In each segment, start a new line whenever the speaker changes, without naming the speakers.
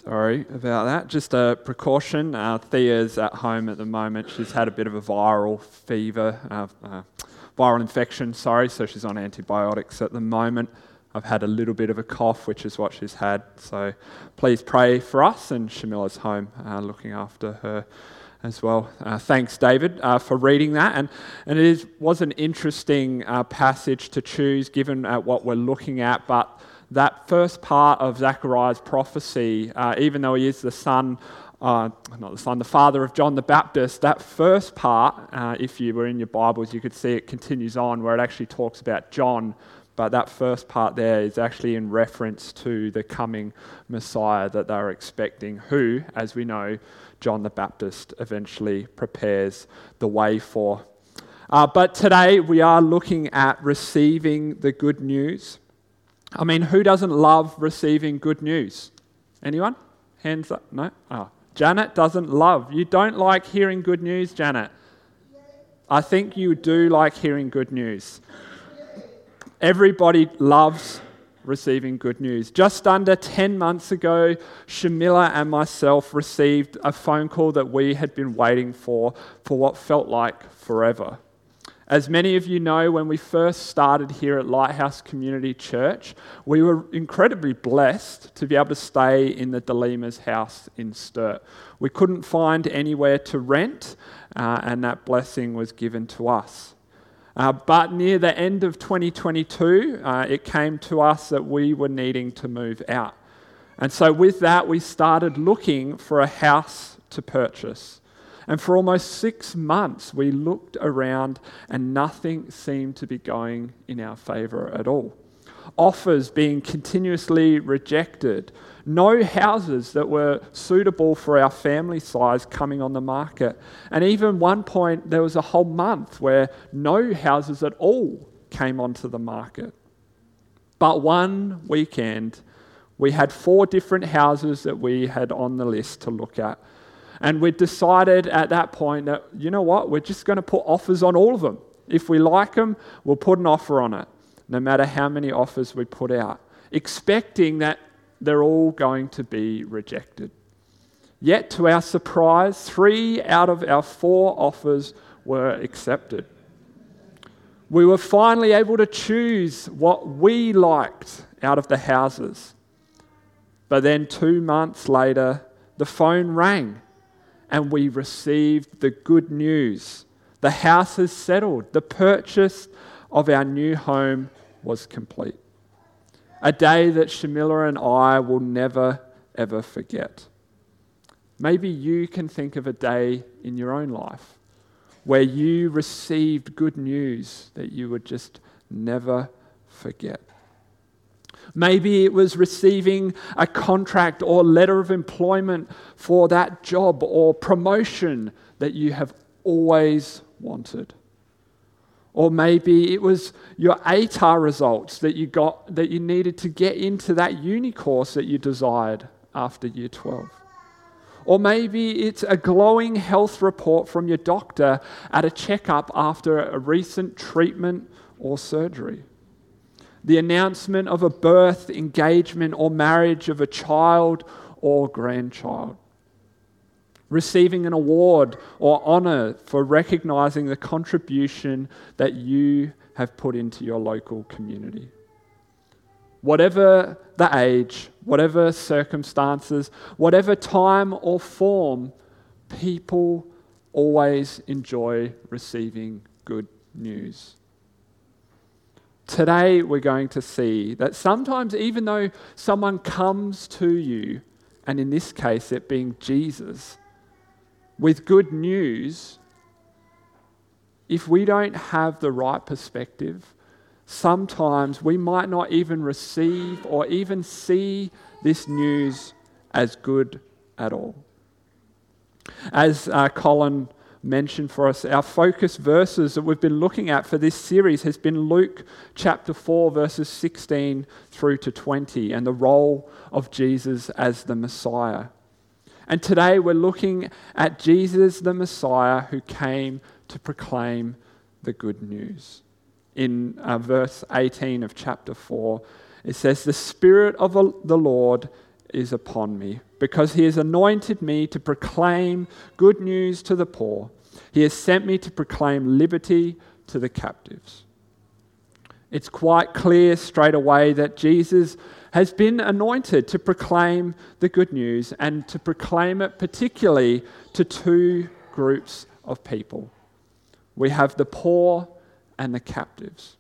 Sorry about that. Just a precaution. Thea's at home at the moment. She's had a bit of a viral fever, viral infection, so she's on antibiotics at the moment. I've had a little bit of a cough, which is what she's had. So please pray for us, and Shamila's home looking after her as well. Thanks, David, for reading that. And it was an interesting passage to choose given what we're looking at, but that first part of Zechariah's prophecy, even though he is the father of John the Baptist, that first part, if you were in your Bibles, you could see it continues on where it actually talks about John, but that first part there is actually in reference to the coming Messiah that they're expecting, who, as we know, John the Baptist eventually prepares the way for. But today we are looking at receiving the good news. I mean, who doesn't love receiving good news? Anyone? Hands up. No? Oh. Janet doesn't love. You don't like hearing good news, Janet? I think you do like hearing good news. Everybody loves receiving good news. Just under 10 months ago, Shamila and myself received a phone call that we had been waiting for what felt like forever. As many of you know, when we first started here at Lighthouse Community Church, we were incredibly blessed to be able to stay in the DeLima's house in Sturt. We couldn't find anywhere to rent, and that blessing was given to us. But near the end of 2022, it came to us that we were needing to move out. And so with that, we started looking for a house to purchase. And for almost 6 months, we looked around and nothing seemed to be going in our favour at all. Offers being continuously rejected. No houses that were suitable for our family size coming on the market. And even one point, there was a whole month where no houses at all came onto the market. But one weekend, we had 4 different houses that we had on the list to look at. And we decided at that point that, you know what, we're just going to put offers on all of them. If we like them, we'll put an offer on it, no matter how many offers we put out, expecting that they're all going to be rejected. Yet, to our surprise, 3 out of our 4 offers were accepted. We were finally able to choose what we liked out of the houses. But then 2 months later, the phone rang. And we received the good news. The house has settled. The purchase of our new home was complete. A day that Shamila and I will never, ever forget. Maybe you can think of a day in your own life where you received good news that you would just never forget. Maybe it was receiving a contract or letter of employment for that job or promotion that you have always wanted. Or maybe it was your ATAR results that you got that you needed to get into that uni course that you desired after year 12. Or maybe it's a glowing health report from your doctor at a checkup after a recent treatment or surgery. The announcement of a birth, engagement, or marriage of a child or grandchild. Receiving an award or honour for recognising the contribution that you have put into your local community. Whatever the age, whatever circumstances, whatever time or form, people always enjoy receiving good news. Today we're going to see that sometimes even though someone comes to you, and in this case it being Jesus, with good news, if we don't have the right perspective, sometimes we might not even receive or even see this news as good at all. As Colin mentioned for us, our focus verses that we've been looking at for this series has been Luke chapter 4, verses 16 through to 20, and the role of Jesus as the Messiah. And today we're looking at Jesus the Messiah who came to proclaim the good news. In verse 18 of chapter 4, it says, "The Spirit of the Lord is upon me, because he has anointed me to proclaim good news to the poor. He has sent me to proclaim liberty to the captives. It's quite clear straight away that Jesus has been anointed to proclaim the good news, and to proclaim it particularly to two groups of people. We have the poor and the captives.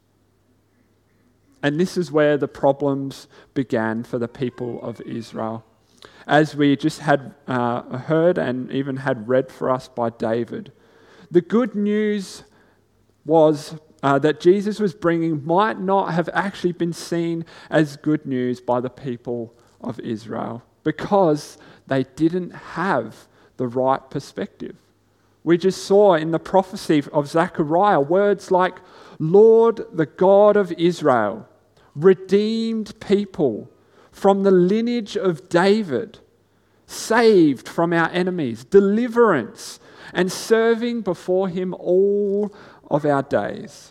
And this is where the problems began for the people of Israel, as we just had heard and even had read for us by David. The good news was that Jesus was bringing might not have actually been seen as good news by the people of Israel, because they didn't have the right perspective. We just saw in the prophecy of Zechariah words like, Lord, the God of Israel, redeemed people from the lineage of David, saved from our enemies, deliverance, and serving before him all of our days.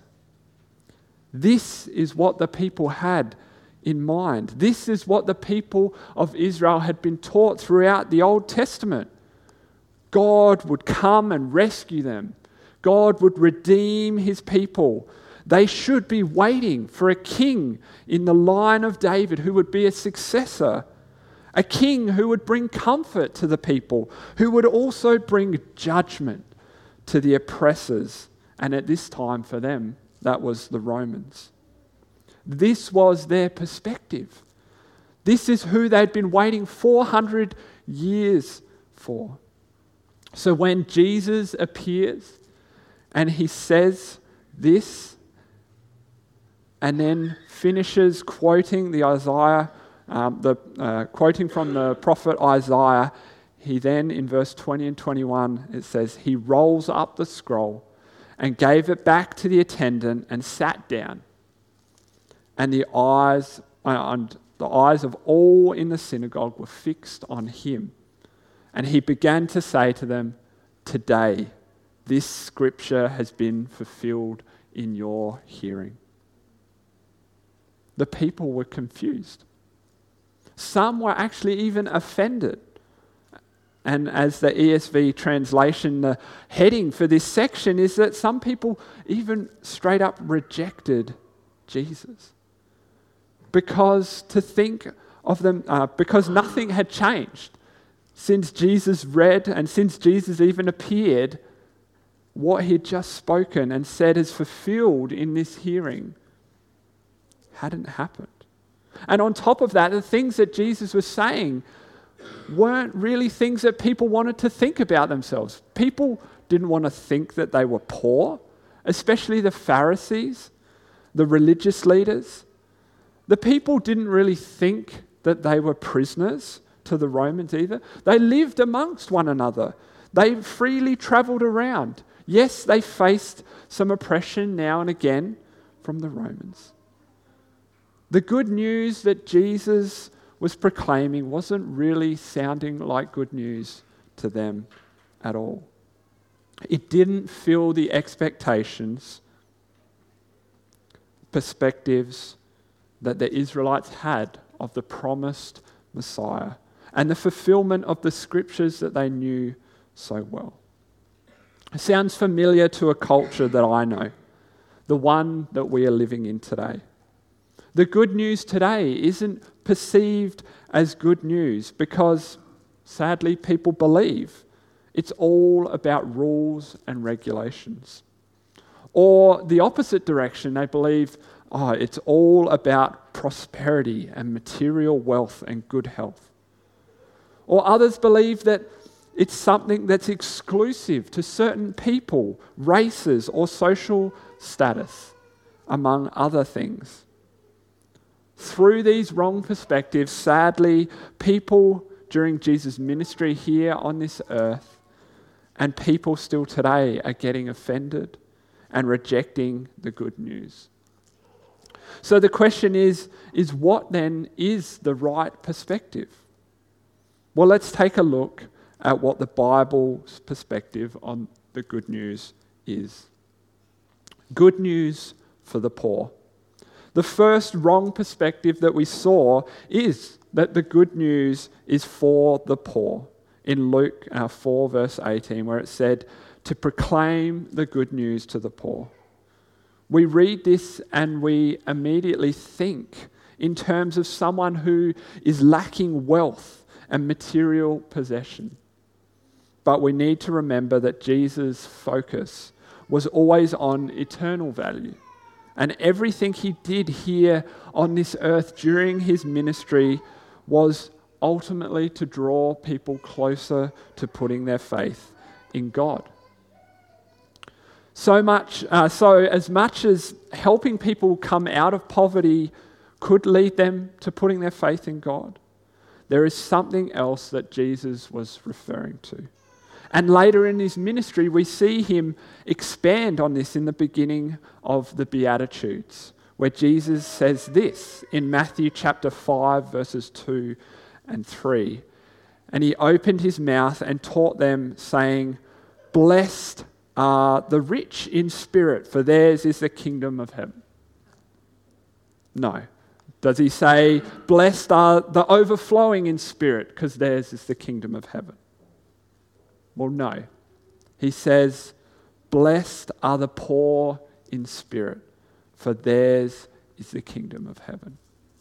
This is what the people had in mind. This is what the people of Israel had been taught throughout the Old Testament. God would come and rescue them. God would redeem his people. They should be waiting for a king in the line of David who would be a successor, a king who would bring comfort to the people, who would also bring judgment to the oppressors. And at this time for them, that was the Romans. This was their perspective. This is who they'd been waiting 400 years for. So when Jesus appears and he says this, and then finishes quoting the Isaiah, quoting from the prophet Isaiah, he then in verse 20 and 21 it says, he rolls up the scroll and gave it back to the attendant and sat down. And the eyes of all in the synagogue were fixed on him. And he began to say to them, today, this scripture has been fulfilled in your hearing. The people were confused. Some were actually even offended. And as the ESV translation, the heading for this section is that some people even straight up rejected Jesus. Because to think of them, because nothing had changed. Since Jesus read and since Jesus even appeared, what he had just spoken and said is fulfilled in this hearing hadn't happened. And on top of that, the things that Jesus was saying weren't really things that people wanted to think about themselves. People didn't want to think that they were poor, especially the Pharisees, the religious leaders. The people didn't really think that they were prisoners to the Romans either. They lived amongst one another. They freely travelled around. Yes, they faced some oppression now and again from the Romans. The good news that Jesus was proclaiming wasn't really sounding like good news to them at all. It didn't fill the expectations, perspectives that the Israelites had of the promised Messiah and the fulfillment of the scriptures that they knew so well. It sounds familiar to a culture that I know, the one that we are living in today. The good news today isn't perceived as good news because, sadly, people believe it's all about rules and regulations. Or the opposite direction, they believe, it's all about prosperity and material wealth and good health. Or others believe that it's something that's exclusive to certain people, races, or social status, among other things. Through these wrong perspectives, sadly, people during Jesus' ministry here on this earth and people still today are getting offended and rejecting the good news. So the question is what then is the right perspective? Well, let's take a look at what the Bible's perspective on the good news is. Good news for the poor. The first wrong perspective that we saw is that the good news is for the poor. In Luke 4 verse 18, where it said, to proclaim the good news to the poor. We read this and we immediately think in terms of someone who is lacking wealth and material possession. But we need to remember that Jesus' focus was always on eternal value. And everything he did here on this earth during his ministry was ultimately to draw people closer to putting their faith in God. So as much as helping people come out of poverty could lead them to putting their faith in God, there is something else that Jesus was referring to. And later in his ministry, we see him expand on this in the beginning of the Beatitudes, where Jesus says this in Matthew chapter 5, verses 2 and 3. And he opened his mouth and taught them, saying, "Blessed are the rich in spirit, for theirs is the kingdom of heaven." No. Does he say, "Blessed are the overflowing in spirit, because theirs is the kingdom of heaven"? Well, no. He says, "Blessed are the poor in spirit, for theirs is the kingdom of heaven."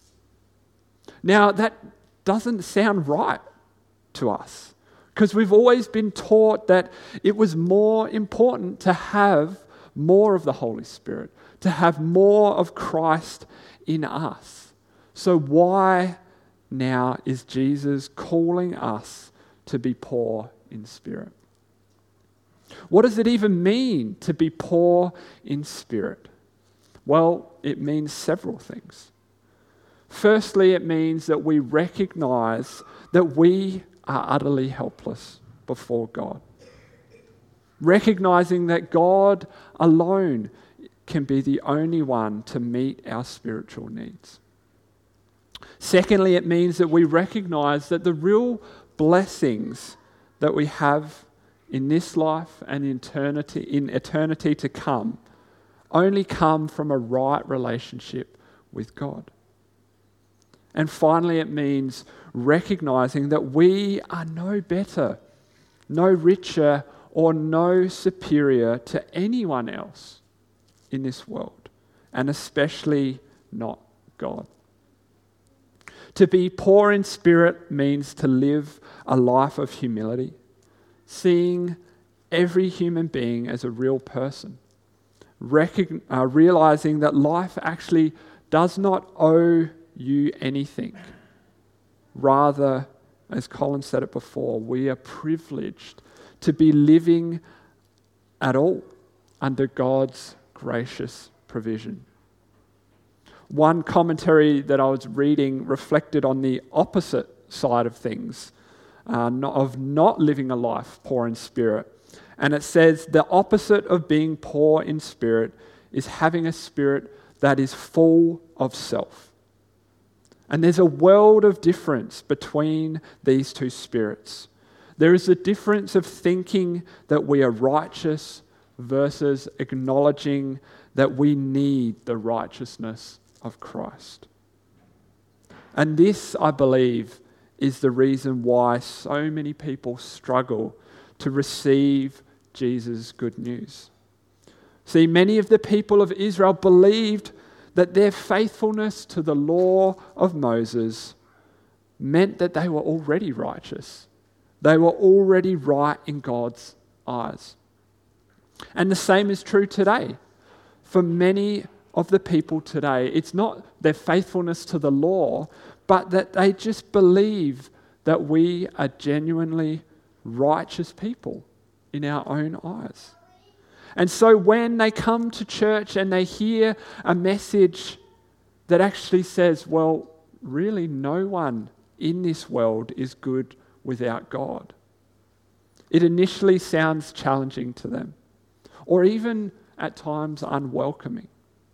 Now, that doesn't sound right to us, because we've always been taught that it was more important to have more of the Holy Spirit, to have more of Christ in us. So why now is Jesus calling us to be poor in spirit? What does it even mean to be poor in spirit? Well, it means several things. Firstly, it means that we recognize that we are utterly helpless before God. Recognizing that God alone can be the only one to meet our spiritual needs. Secondly, it means that we recognize that the real blessings that we have in this life and in eternity to come only come from a right relationship with God. And finally, it means recognizing that we are no better, no richer, or no superior to anyone else in this world, and especially not God. To be poor in spirit means to live a life of humility, seeing every human being as a real person, realizing that life actually does not owe you anything. Rather, as Colin said it before, we are privileged to be living at all under God's gracious provision. One commentary that I was reading reflected on the opposite side of things, of not living a life poor in spirit. And it says the opposite of being poor in spirit is having a spirit that is full of self. And there's a world of difference between these two spirits. There is a difference of thinking that we are righteous versus acknowledging that we need the righteousness of Christ. And this, I believe, is the reason why so many people struggle to receive Jesus' good news. See, many of the people of Israel believed that their faithfulness to the law of Moses meant that they were already righteous. They were already right in God's eyes. And the same is true today. For many of the people today, it's not their faithfulness to the law, but that they just believe that we are genuinely righteous people in our own eyes. And so when they come to church and they hear a message that actually says, well, really no one in this world is good without God, it initially sounds challenging to them, or even at times unwelcoming.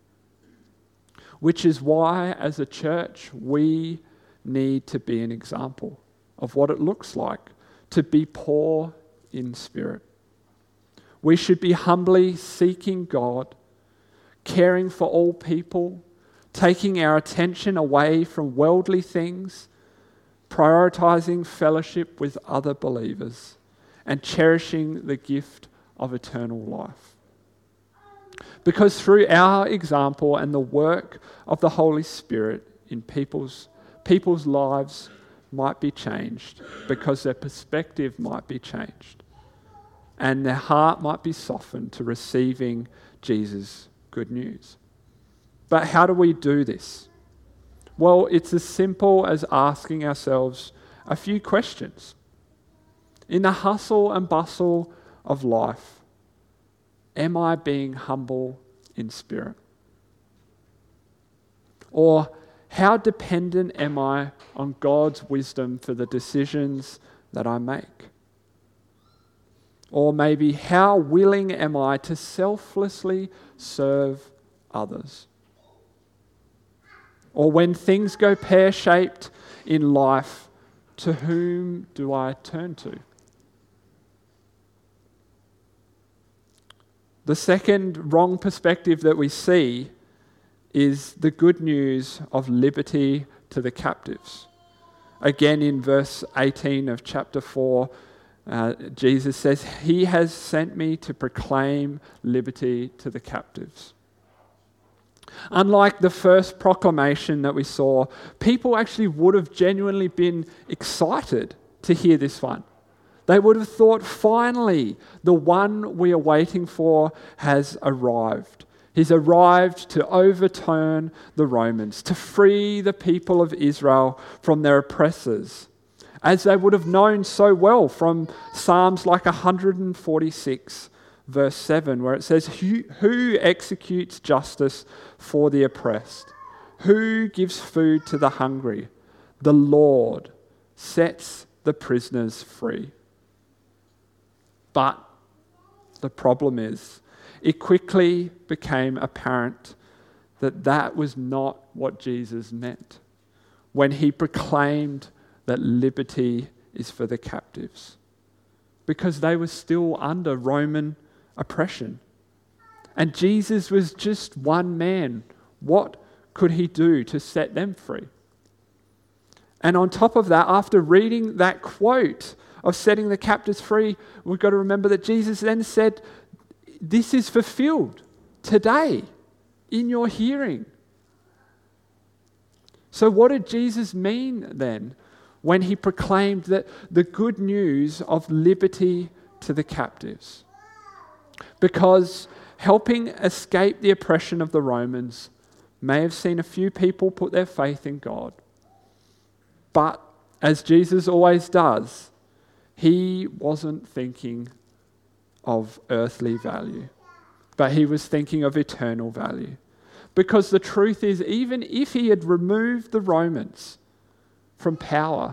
Which is why, as a church, we need to be an example of what it looks like to be poor in spirit. We should be humbly seeking God, caring for all people, taking our attention away from worldly things, prioritizing fellowship with other believers, and cherishing the gift of eternal life. Because through our example and the work of the Holy Spirit in people's lives might be changed, because their perspective might be changed, and their heart might be softened to receiving Jesus' good news. But how do we do this? Well, it's as simple as asking ourselves a few questions. In the hustle and bustle of life, am I being humble in spirit? Or how dependent am I on God's wisdom for the decisions that I make? Or maybe how willing am I to selflessly serve others? Or when things go pear-shaped in life, to whom do I turn to? The second wrong perspective that we see is the good news of liberty to the captives. Again, in verse 18 of chapter 4, Jesus says, "He has sent me to proclaim liberty to the captives." Unlike the first proclamation that we saw, people actually would have genuinely been excited to hear this one. They would have thought, finally, the one we are waiting for has arrived. He's arrived to overturn the Romans, to free the people of Israel from their oppressors, as they would have known so well from Psalms like 146, verse 7, where it says, "Who executes justice for the oppressed? Who gives food to the hungry? The Lord sets the prisoners free." But the problem is, it quickly became apparent that that was not what Jesus meant when he proclaimed that liberty is for the captives, because they were still under Roman oppression. And Jesus was just one man. What could he do to set them free? And on top of that, after reading that quote of setting the captives free, we've got to remember that Jesus then said, "This is fulfilled today in your hearing." So what did Jesus mean then when he proclaimed that the good news of liberty to the captives? Because helping escape the oppression of the Romans may have seen a few people put their faith in God. But as Jesus always does, he wasn't thinking of earthly value, but he was thinking of eternal value. Because the truth is, even if he had removed the Romans from power,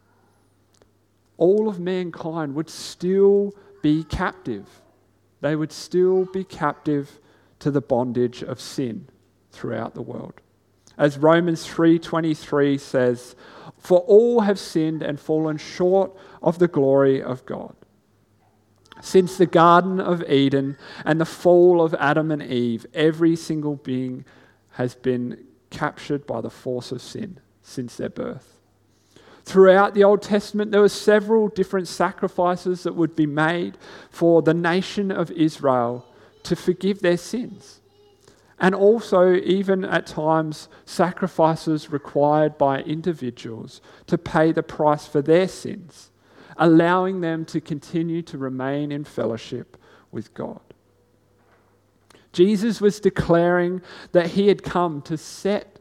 all of mankind would still be captive. They would still be captive to the bondage of sin throughout the world. As Romans 3:23 says, "For all have sinned and fallen short of the glory of God." Since the Garden of Eden and the fall of Adam and Eve, every single being has been captured by the force of sin since their birth. Throughout the Old Testament, there were several different sacrifices that would be made for the nation of Israel to forgive their sins. And also, even at times, sacrifices required by individuals to pay the price for their sins, allowing them to continue to remain in fellowship with God. Jesus was declaring that he had come to set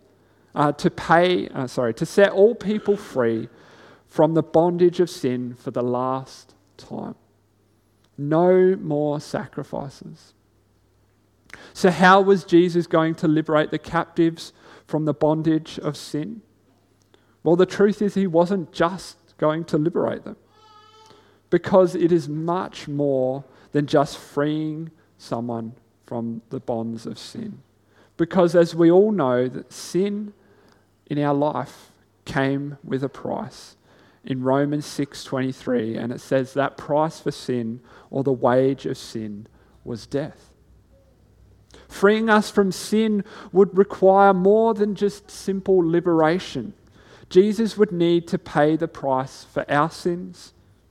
all people free from the bondage of sin for the last time. No more sacrifices. So how was Jesus going to liberate the captives from the bondage of sin? Well, the truth is he wasn't just going to liberate them, because it is much more than just freeing someone from the bonds of sin. Because as we all know, that sin in our life came with a price. In Romans 6:23, and it says that price for sin, or the wage of sin, was death. Freeing us from sin would require more than just simple liberation. Jesus would need to pay the price for our sins,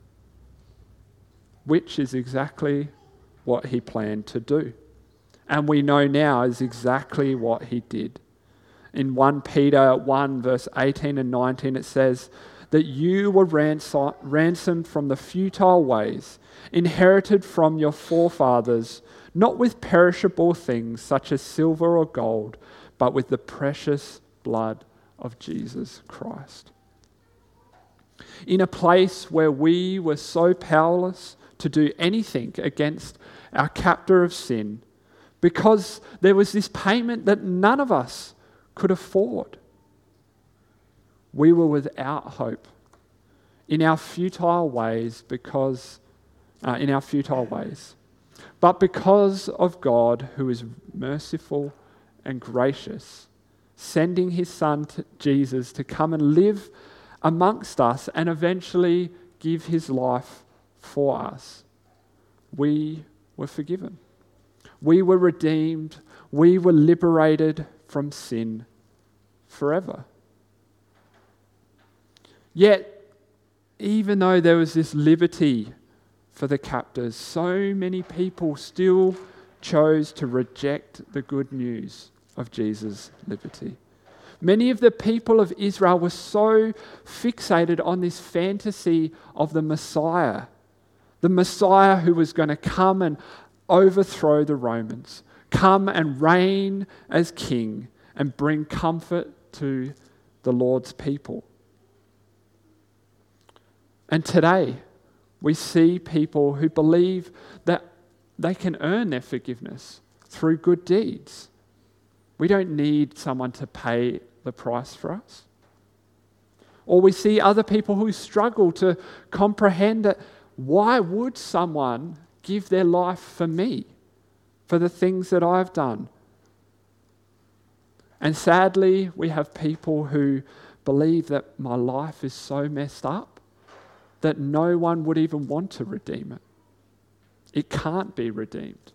which is exactly what he planned to do. And we know now is exactly what he did. In 1 Peter 1 verse 18 and 19 it says that you were ransomed from the futile ways, inherited from your forefathers, not with perishable things such as silver or gold, but with the precious blood of Jesus Christ. In a place where we were so powerless to do anything against our captor of sin, because there was this payment that none of us could afford. We were without hope in our futile ways, But because of God, who is merciful and gracious, sending his Son Jesus to come and live amongst us and eventually give his life for us, we were forgiven. We were redeemed. We were liberated from sin forever. Yet, even though there was this liberty for the captors, so many people still chose to reject the good news of Jesus' liberty. Many of the people of Israel were so fixated on this fantasy of the Messiah who was going to come and overthrow the Romans, come and reign as king and bring comfort to the Lord's people. And today, we see people who believe that they can earn their forgiveness through good deeds. We don't need someone to pay the price for us. Or we see other people who struggle to comprehend that why would someone give their life for me, for the things that I've done? And sadly, we have people who believe that my life is so messed up that no one would even want to redeem it. It can't be redeemed.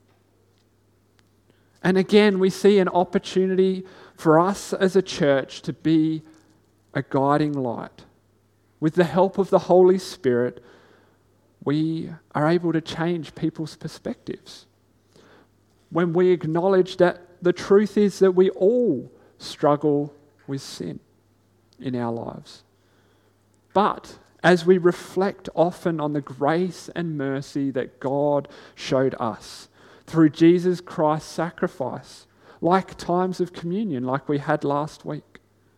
And again, we see an opportunity for us as a church to be a guiding light. With the help of the Holy Spirit, we are able to change people's perspectives. When we acknowledge that the truth is that we all struggle with sin in our lives. But as we reflect often on the grace and mercy that God showed us through Jesus Christ's sacrifice, like times of communion, like we had last week,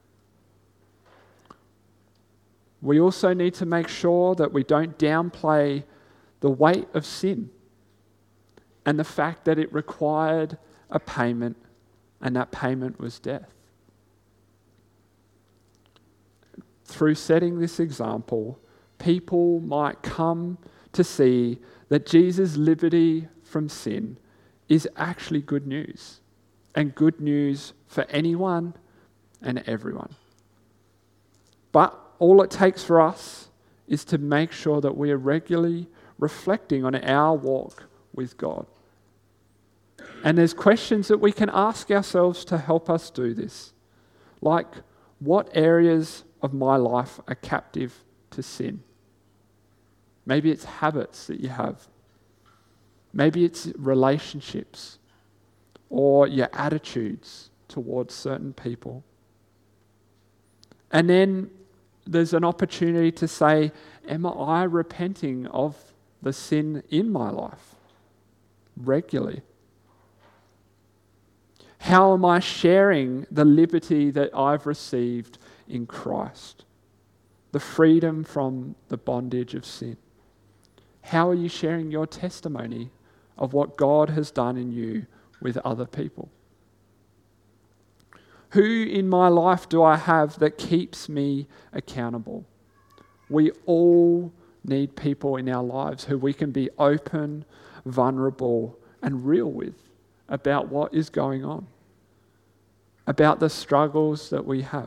we also need to make sure that we don't downplay the weight of sin and the fact that it required a payment, and that payment was death. Through setting this example, people might come to see that Jesus' liberty from sin is actually good news, and good news for anyone and everyone. But all it takes for us is to make sure that we are regularly reflecting on our walk with God. And there's questions that we can ask ourselves to help us do this. Like, what areas of my life are captive to sin? Maybe it's habits that you have. Maybe it's relationships or your attitudes towards certain people. And then there's an opportunity to say, am I repenting of the sin in my life regularly? How am I sharing the liberty that I've received in Christ? The freedom from the bondage of sin. How are you sharing your testimony of what God has done in you with other people? Who in my life do I have that keeps me accountable? We all need people in our lives who we can be open, vulnerable, and real with about what is going on, about the struggles that we have.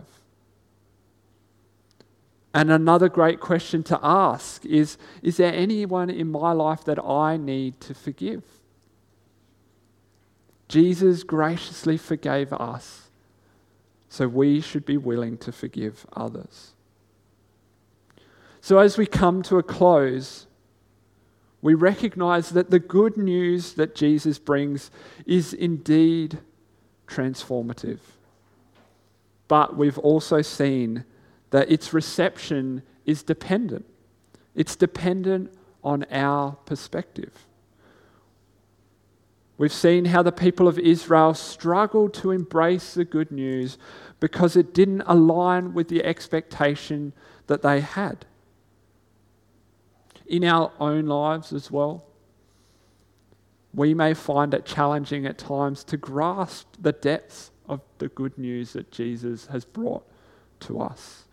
And another great question to ask is there anyone in my life that I need to forgive? Jesus graciously forgave us, So we should be willing to forgive others. So as we come to a close, we recognize that the good news that Jesus brings is indeed transformative. But we've also seen that its reception is dependent. It's dependent on our perspective. We've seen how the people of Israel struggled to embrace the good news because it didn't align with the expectation that they had. In our own lives as well, we may find it challenging at times to grasp the depths of the good news that Jesus has brought to us.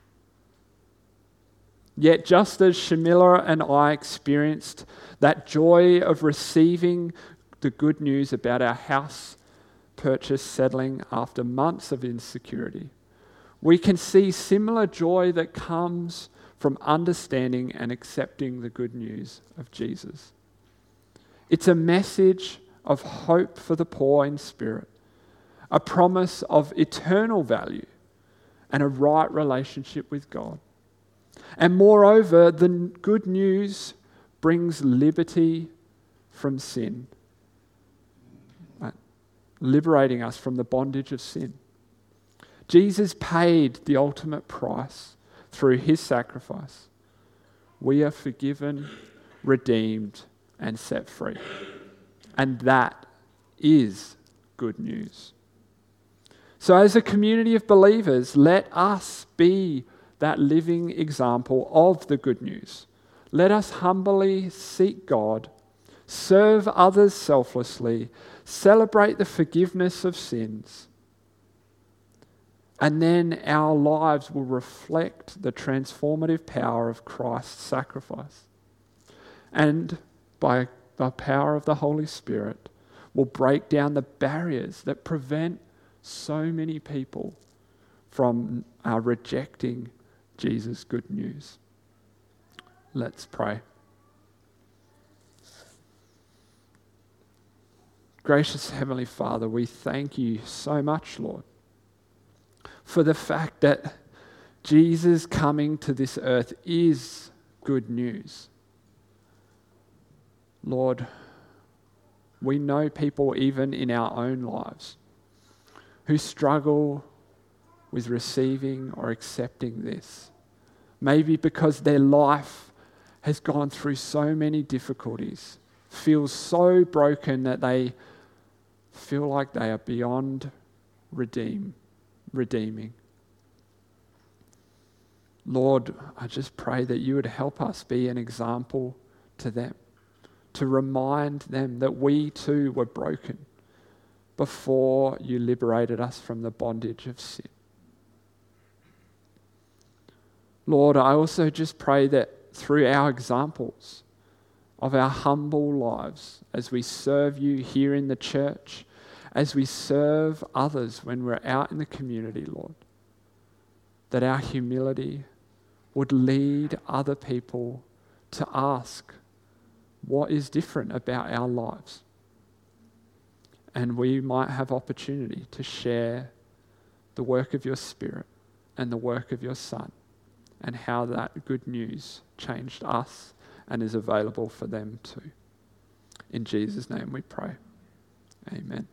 Yet just as Shamila and I experienced that joy of receiving the good news about our house purchase settling after months of insecurity, we can see similar joy that comes from understanding and accepting the good news of Jesus. It's a message of hope for the poor in spirit, a promise of eternal value and a right relationship with God. And moreover, the good news brings liberty from sin, right? Liberating us from the bondage of sin. Jesus paid the ultimate price through his sacrifice. We are forgiven, redeemed, and set free. And that is good news. So as a community of believers, let us be that living example of the good news. Let us humbly seek God, serve others selflessly, celebrate the forgiveness of sins, and then our lives will reflect the transformative power of Christ's sacrifice. And by the power of the Holy Spirit, will break down the barriers that prevent so many people from rejecting Jesus' good news. Let's pray. Gracious Heavenly Father, we thank you so much, Lord, for the fact that Jesus coming to this earth is good news. Lord, we know people even in our own lives who struggle with receiving or accepting this. Maybe because their life has gone through so many difficulties, feels so broken that they feel like they are beyond redeeming. Lord, I just pray that you would help us be an example to them, to remind them that we too were broken before you liberated us from the bondage of sin. Lord, I also just pray that through our examples of our humble lives, as we serve you here in the church, as we serve others when we're out in the community, Lord, that our humility would lead other people to ask what is different about our lives. And we might have opportunity to share the work of your Spirit and the work of your Son and how that good news changed us and is available for them too. In Jesus' name we pray. Amen.